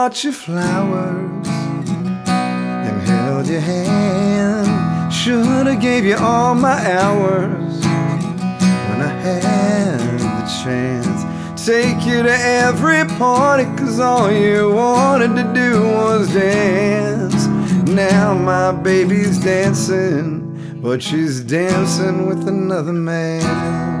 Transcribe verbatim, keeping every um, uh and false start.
Bought you flowers and held your hand. Should've gave you all my hours when I had the chance. Take you to every party, cause all you wanted to do was dance. Now my baby's dancing, but she's dancing with another man.